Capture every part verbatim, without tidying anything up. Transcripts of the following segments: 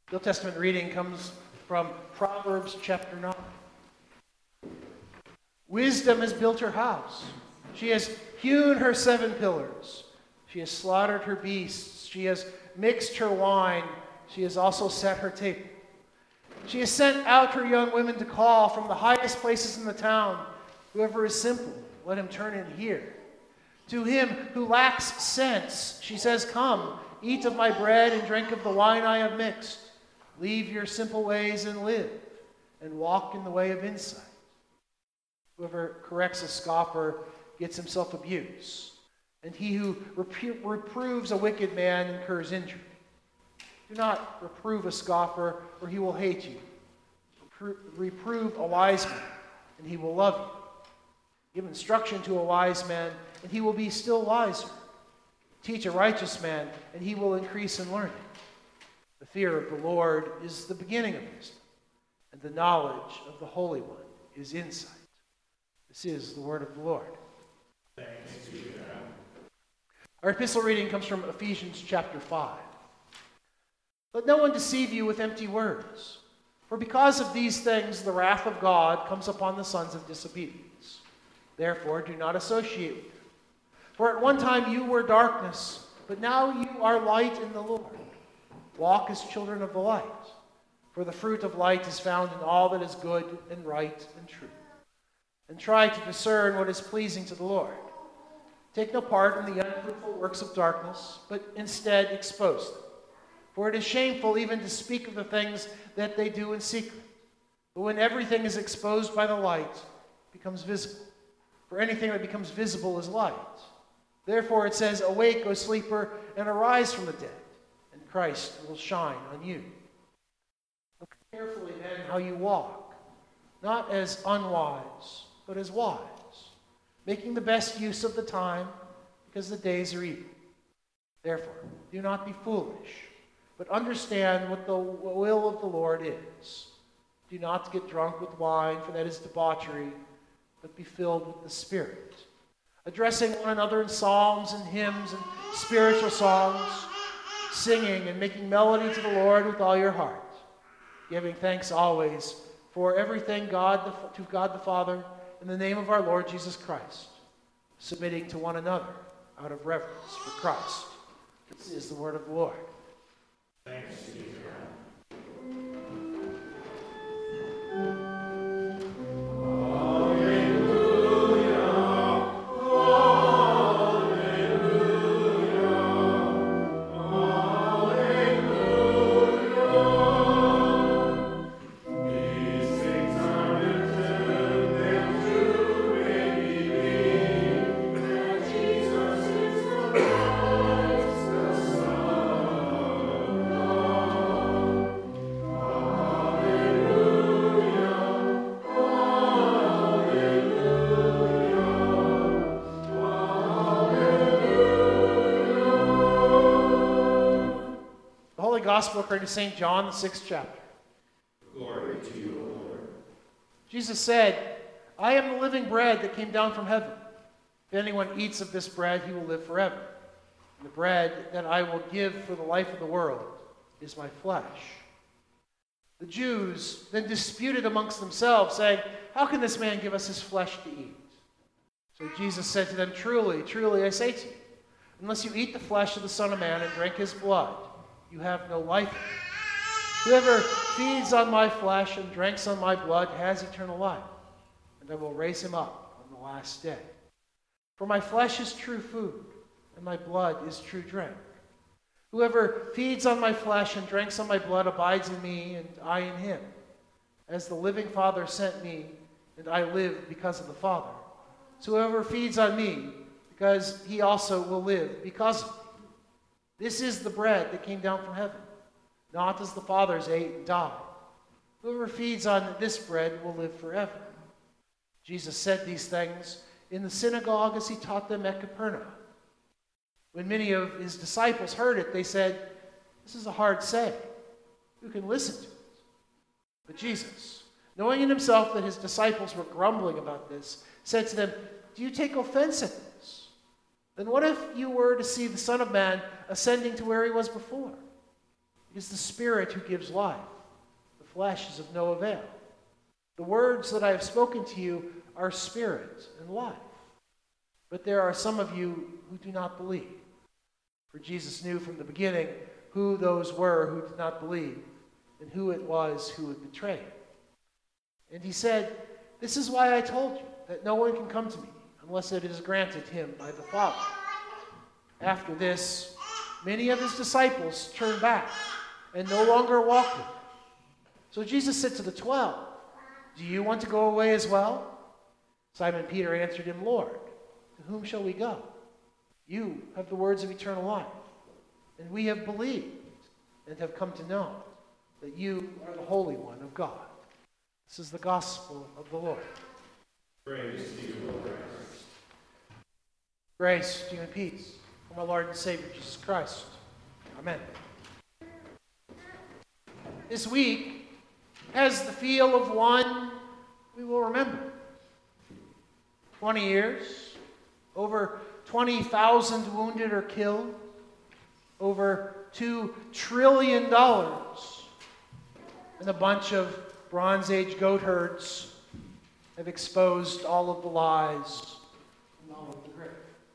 The Old Testament reading comes from Proverbs chapter nine. Wisdom has built her house. She has hewn her seven pillars. She has slaughtered her beasts. She has mixed her wine. She has also set her table. She has sent out her young women to call from the highest places in the town. Whoever is simple, let him turn in here. To him who lacks sense, she says, come, eat of my bread and drink of the wine I have mixed. Leave your simple ways and live, and walk in the way of insight. Whoever corrects a scoffer gets himself abuse, and he who repro- reproves a wicked man incurs injury. Do not reprove a scoffer, or he will hate you. Repro- reprove a wise man, and he will love you. Give instruction to a wise man, and he will be still wiser. Teach a righteous man, and he will increase in learning. The fear of the Lord is the beginning of wisdom, and the knowledge of the Holy One is insight. This is the word of the Lord. Thanks be to God. Our epistle reading comes from Ephesians chapter five. Let no one deceive you with empty words, for because of these things the wrath of God comes upon the sons of disobedience. Therefore do not associate with them. For at one time you were darkness, but now you are light in the Lord. Walk as children of the light, for the fruit of light is found in all that is good and right and true. And try to discern what is pleasing to the Lord. Take no part in the unfruitful works of darkness, but instead expose them. For it is shameful even to speak of the things that they do in secret. But when everything is exposed by the light, it becomes visible. For anything that becomes visible is light. Therefore it says, awake, O sleeper, and arise from the dead, and Christ will shine on you. Look carefully then how you walk, not as unwise, but as wise, making the best use of the time, because the days are evil. Therefore, do not be foolish, but understand what the will of the Lord is. Do not get drunk with wine, for that is debauchery, but be filled with the Spirit, addressing one another in psalms and hymns and spiritual songs, singing and making melody to the Lord with all your heart, giving thanks always for everything God the, to God the Father, in the name of our Lord Jesus Christ, submitting to one another out of reverence for Christ. This is the word of the Lord. Thanks be to God. Gospel according to Saint John, the sixth chapter. Glory to you, Lord. Jesus said, I am the living bread that came down from heaven. If anyone eats of this bread, he will live forever. And the bread that I will give for the life of the world is my flesh. The Jews then disputed amongst themselves, saying, how can this man give us his flesh to eat? So Jesus said to them, truly, truly, I say to you, unless you eat the flesh of the Son of Man and drink his blood, you have no life in you. Whoever feeds on my flesh and drinks on my blood has eternal life, and I will raise him up on the last day. For my flesh is true food, and my blood is true drink. Whoever feeds on my flesh and drinks on my blood abides in me, and I in him. As the living Father sent me, and I live because of the Father. So whoever feeds on me, because he also will live because of me. This is the bread that came down from heaven, not as the fathers ate and died. Whoever feeds on this bread will live forever. Jesus said these things in the synagogue as he taught them at Capernaum. When many of his disciples heard it, they said, this is a hard saying. Who can listen to it? But Jesus, knowing in himself that his disciples were grumbling about this, said to them, do you take offense at this? Then what if you were to see the Son of Man ascending to where he was before? It is the Spirit who gives life. The flesh is of no avail. The words that I have spoken to you are spirit and life. But there are some of you who do not believe. For Jesus knew from the beginning who those were who did not believe and who it was who would betray him. And he said, "This is why I told you that no one can come to me unless it is granted him by the Father." After this, many of his disciples turned back and no longer walked with him. So Jesus said to the twelve, "Do you want to go away as well?" Simon Peter answered him, "Lord, to whom shall we go? You have the words of eternal life, and we have believed and have come to know that you are the Holy One of God." This is the gospel of the Lord. Praise to you, Lord Christ. Grace to you and peace from our Lord and Savior Jesus Christ. Amen. This week has the feel of one we will remember. Twenty years, over twenty thousand wounded or killed, over two trillion dollars, and a bunch of Bronze Age goat herds have exposed all of the lies and all of the grave.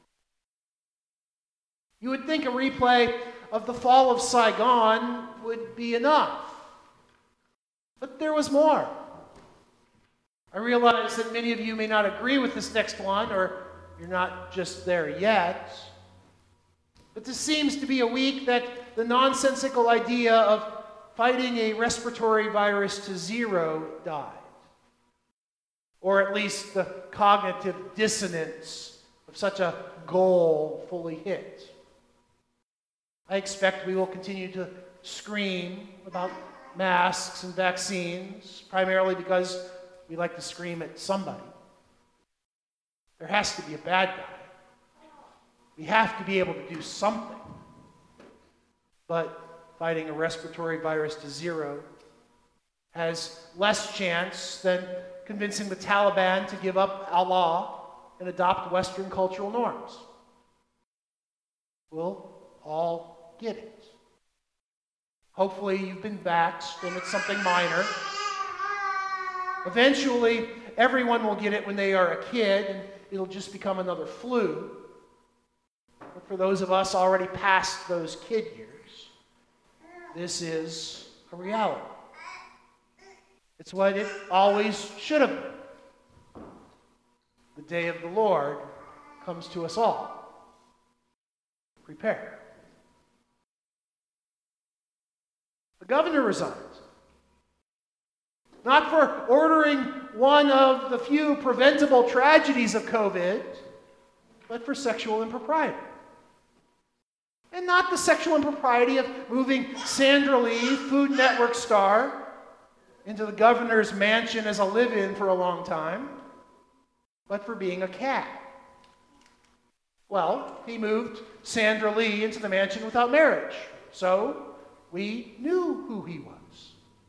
You would think a replay of the fall of Saigon would be enough. But there was more. I realize that many of you may not agree with this next one, or you're not just there yet. But this seems to be a week that the nonsensical idea of fighting a respiratory virus to zero died. Or at least the cognitive dissonance of such a goal fully hit. I expect we will continue to scream about masks and vaccines, primarily because we like to scream at somebody. There has to be a bad guy. We have to be able to do something. But fighting a respiratory virus to zero has less chance than convincing the Taliban to give up Allah and adopt Western cultural norms. We'll all get it. Hopefully you've been vaxxed and it's something minor. Eventually, everyone will get it when they are a kid and it'll just become another flu. But for those of us already past those kid years, this is a reality. It's what it always should have been. The day of the Lord comes to us all. Prepare. The governor resigned. Not for ordering one of the few preventable tragedies of COVID, but for sexual impropriety. And not the sexual impropriety of moving Sandra Lee, Food Network star, into the governor's mansion as a live-in for a long time, but for being a cat. Well, he moved Sandra Lee into the mansion without marriage, so we knew who he was.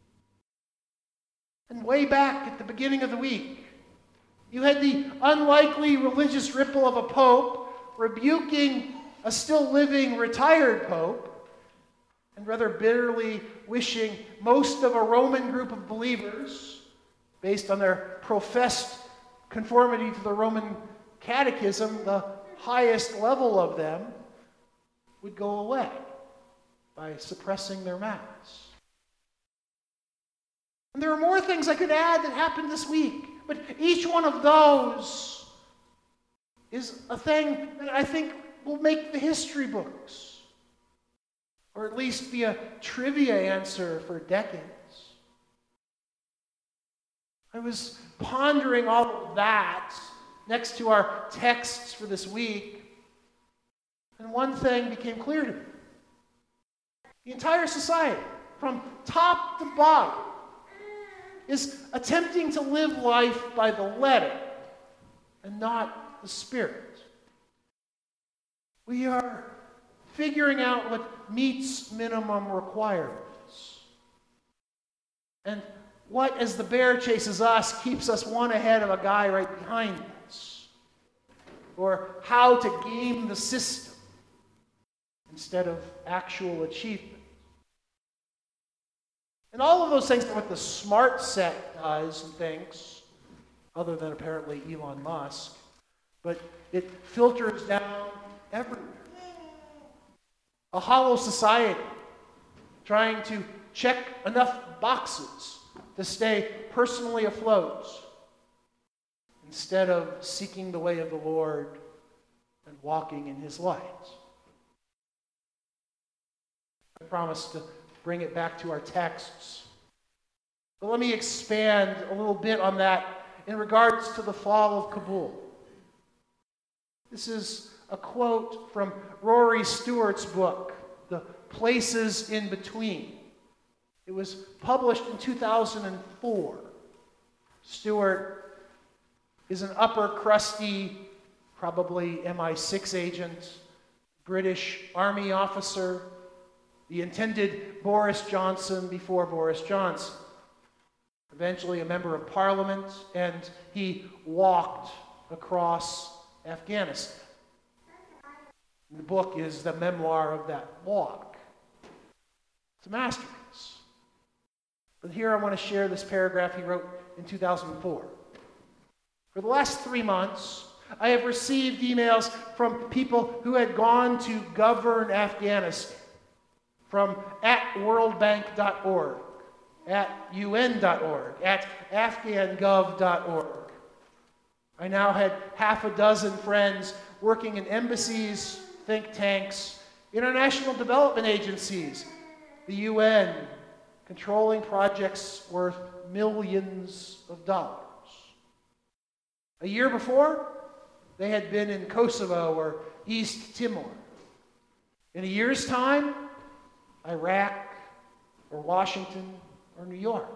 And way back at the beginning of the week, you had the unlikely religious ripple of a pope rebuking a still living retired pope, and rather bitterly wishing most of a Roman group of believers, based on their professed conformity to the Roman catechism, the highest level of them, would go away by suppressing their mass. And there are more things I could add that happened this week, but each one of those is a thing that I think will make the history books, or at least be a trivia answer for decades. I was pondering all of that next to our texts for this week, and one thing became clear to me. The entire society, from top to bottom, is attempting to live life by the letter and not the spirit. We are figuring out what meets minimum requirements. And what, as the bear chases us, keeps us one ahead of a guy right behind us. Or how to game the system instead of actual achievement. And all of those things are what the smart set does and thinks, other than apparently Elon Musk. But it filters down everywhere. A hollow society trying to check enough boxes to stay personally afloat instead of seeking the way of the Lord and walking in his light. I promise to bring it back to our texts. But let me expand a little bit on that in regards to the fall of Kabul. This is a quote from Rory Stewart's book, The Places in Between. It was published in two thousand four. Stewart is an upper crusty, probably M I six agent, British Army officer, the intended Boris Johnson before Boris Johnson. Eventually a member of parliament, and he walked across Afghanistan. The book is the memoir of that walk. It's a masterpiece. But here I want to share this paragraph he wrote in two thousand four. For the last three months, I have received emails from people who had gone to govern Afghanistan, from at world bank dot org, at U N dot org, at afghan gov dot org. I now had half a dozen friends working in embassies, think tanks, international development agencies, the U N, controlling projects worth millions of dollars. A year before, they had been in Kosovo or East Timor. In a year's time, Iraq or Washington or New York.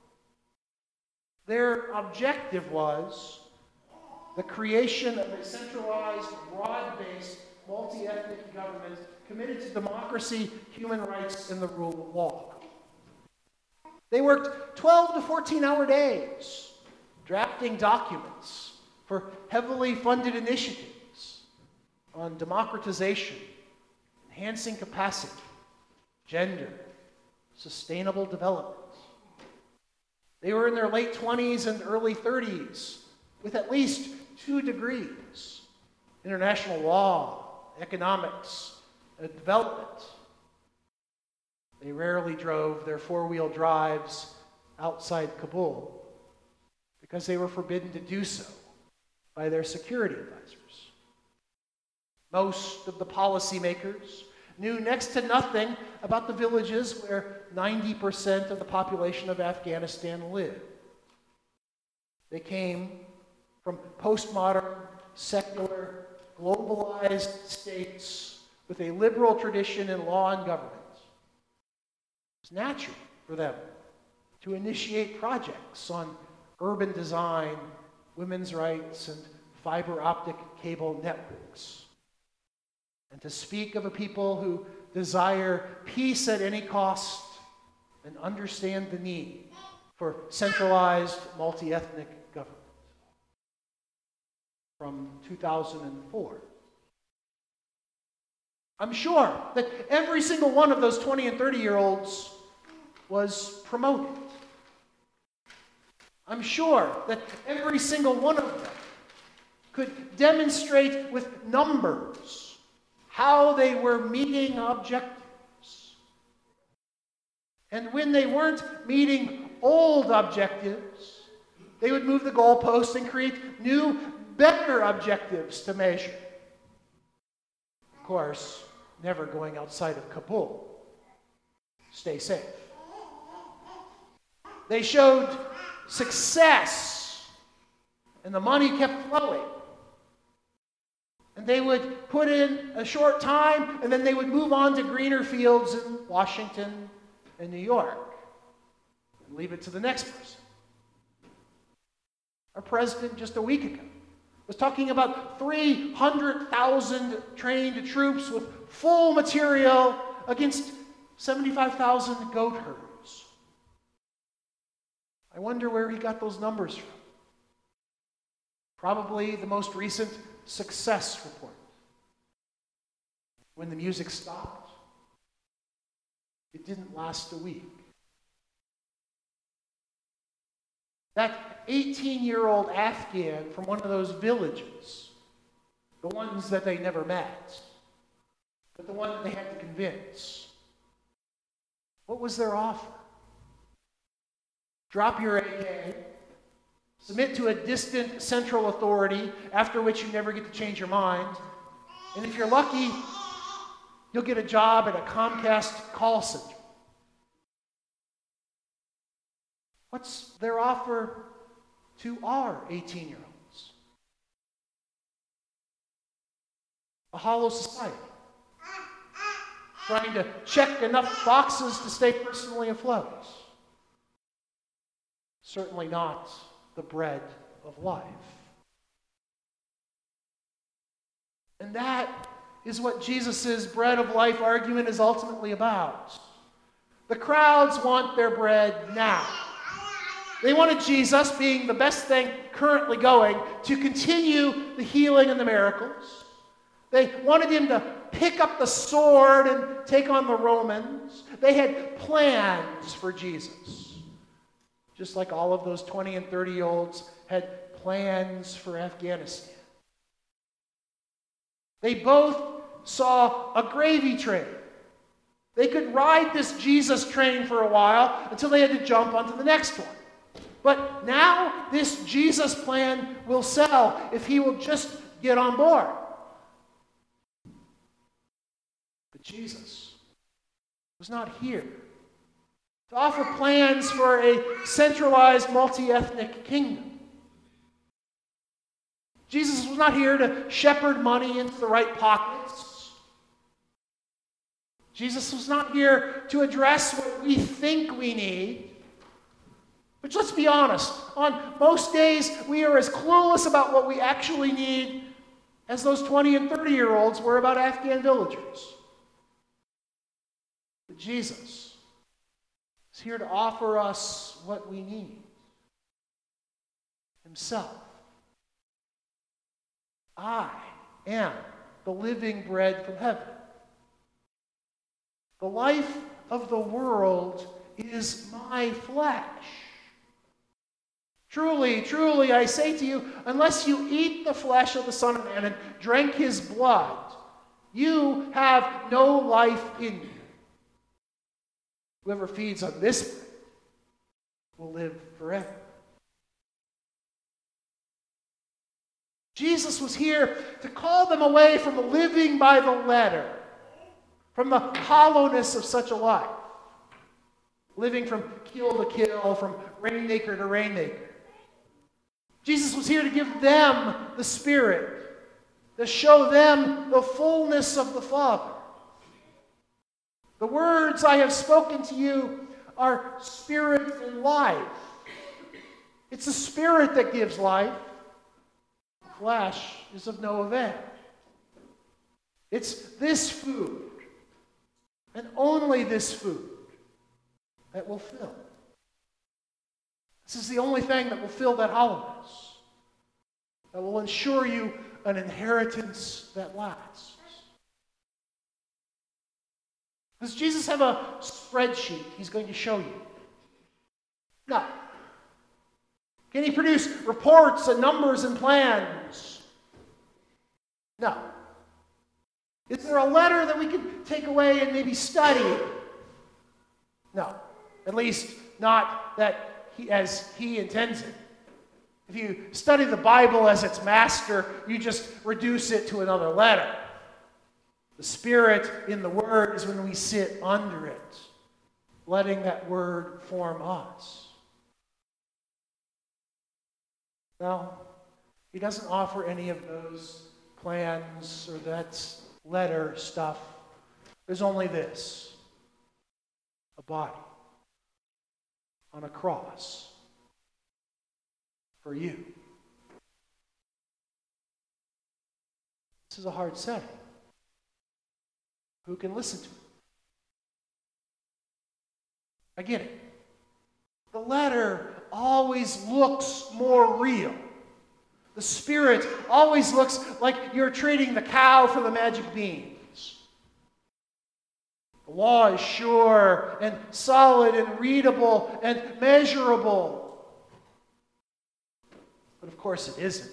Their objective was the creation of a centralized, broad-based, multi-ethnic government committed to democracy, human rights, and the rule of law. They worked twelve to fourteen-hour days drafting documents for heavily funded initiatives on democratization, enhancing capacity, gender, sustainable development. They were in their late twenties and early thirties with at least two degrees: international law, economics, and development. They rarely drove their four-wheel drives outside Kabul because they were forbidden to do so by their security advisors. Most of the policymakers knew next to nothing about the villages where ninety percent of the population of Afghanistan lived. They came from postmodern, secular, globalized states with a liberal tradition in law and government. It was natural for them to initiate projects on urban design, women's rights, and fiber optic cable networks, and to speak of a people who desire peace at any cost and understand the need for centralized, multi-ethnic government. From two thousand four. I'm sure that every single one of those twenty and thirty-year-olds was promoted. I'm sure that every single one of them could demonstrate with numbers how they were meeting objectives. And when they weren't meeting old objectives, they would move the goalposts and create new, better objectives to measure. Of course, never going outside of Kabul. Stay safe. They showed success, and the money kept flowing. And they would put in a short time, and then they would move on to greener fields in Washington and New York, and leave it to the next person. Our president, just a week ago, was talking about three hundred thousand trained troops with full material against seventy-five thousand goat herds. I wonder where he got those numbers from. Probably the most recent success report. When the music stopped, it didn't last a week. That eighteen-year-old Afghan from one of those villages, the ones that they never met, but the one that they had to convince. What was their offer? Drop your A K, submit to a distant central authority, after which you never get to change your mind, and if you're lucky, you'll get a job at a Comcast call center. What's their offer to our eighteen-year-olds? A hollow society, trying to check enough boxes to stay personally afloat. Certainly not the bread of life. And that is what Jesus' bread of life argument is ultimately about. The crowds want their bread now. They wanted Jesus, being the best thing currently going, to continue the healing and the miracles. They wanted him to pick up the sword and take on the Romans. They had plans for Jesus. Just like all of those twenty and thirty-year-olds had plans for Afghanistan. They both saw a gravy train. They could ride this Jesus train for a while until they had to jump onto the next one. But now this Jesus plan will sell if he will just get on board. But Jesus was not here to offer plans for a centralized multi-ethnic kingdom. Jesus was not here to shepherd money into the right pockets. Jesus was not here to address what we think we need. Which, let's be honest, on most days we are as clueless about what we actually need as those twenty and thirty-year-olds were about Afghan villagers. But Jesus is here to offer us what we need. Himself. I am the living bread from heaven. The life of the world is my flesh. Truly, truly, I say to you, unless you eat the flesh of the Son of Man and drink his blood, you have no life in you. Whoever feeds on this bread will live forever. Jesus was here to call them away from living by the letter, from the hollowness of such a life, living from kill to kill, from rainmaker to rainmaker. Jesus was here to give them the Spirit, to show them the fullness of the Father. The words I have spoken to you are spirit and life. It's the Spirit that gives life. The flesh is of no avail. It's this food, and only this food, that will fill. This is the only thing that will fill that hollowness, that will ensure you an inheritance that lasts. Does Jesus have a spreadsheet he's going to show you? No. Can he produce reports and numbers and plans? No. Is there a letter that we can take away and maybe study? No. At least not that he, as he intends it. If you study the Bible as its master, you just reduce it to another letter. The Spirit in the Word is when we sit under it, letting that Word form us. No, he doesn't offer any of those plans or that letter stuff. There's only this: a body on a cross for you. This is a hard setting. Who can listen to it? I get it. The letter always looks more real. The Spirit always looks like you're trading the cow for the magic beans. The law is sure and solid and readable and measurable. But of course it isn't.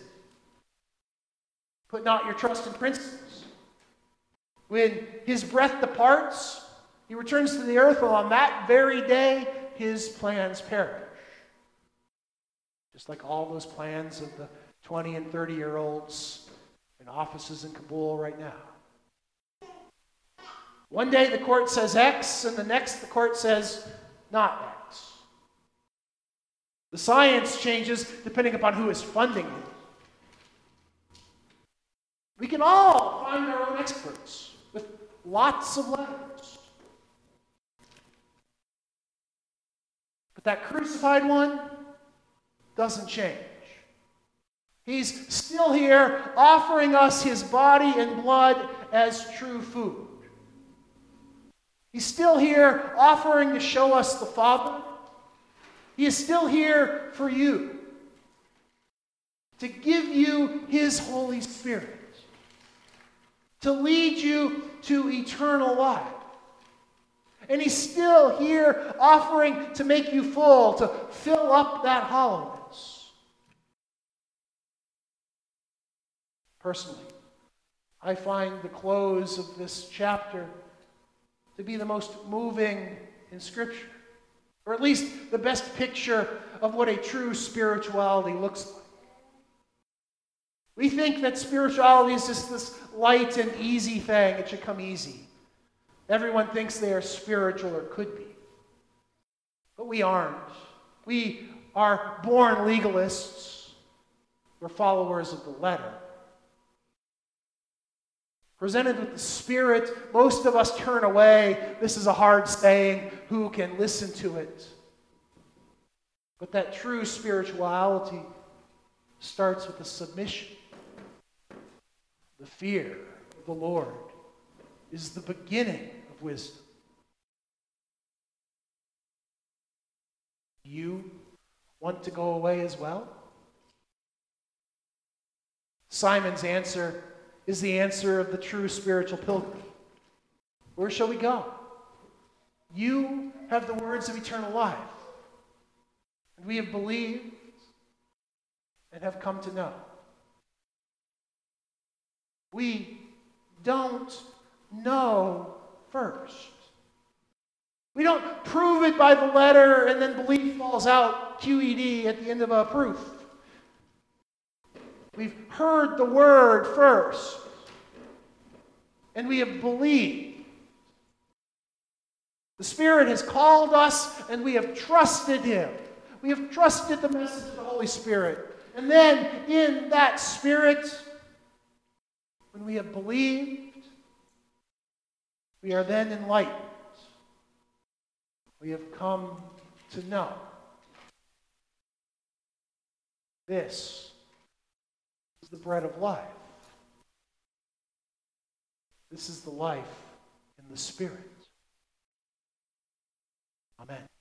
Put not your trust in princes. When his breath departs, he returns to the earth, and on that very day, his plans perish. Just like all those plans of the twenty and thirty-year-olds in offices in Kabul right now. One day the court says X, and the next the court says not X. The science changes depending upon who is funding it. We can all find our own experts with lots of letters. But that crucified one doesn't change. He's still here offering us his body and blood as true food. He's still here offering to show us the Father. He is still here for you, to give you his Holy Spirit, to lead you to eternal life. And he's still here offering to make you full, to fill up that hollowness. Personally, I find the close of this chapter to be the most moving in Scripture, or at least the best picture of what a true spirituality looks like. We think that spirituality is just this light and easy thing. It should come easy. Everyone thinks they are spiritual or could be. But we aren't. We are born legalists. We're followers of the letter. Presented with the Spirit, most of us turn away. This is a hard saying. Who can listen to it? But that true spirituality starts with a submission. The fear of the Lord is the beginning of wisdom. You want to go away as well? Simon's answer is the answer of the true spiritual pilgrim. Where shall we go? You have the words of eternal life. And we have believed and have come to know. We don't know first. We don't prove it by the letter and then belief falls out, Q E D, at the end of a proof. We've heard the word first, and we have believed. The Spirit has called us, and we have trusted him. We have trusted the message of the Holy Spirit. And then, in that Spirit, when we have believed, we are then enlightened. We have come to know. This is the bread of life. This is the life in the Spirit. Amen.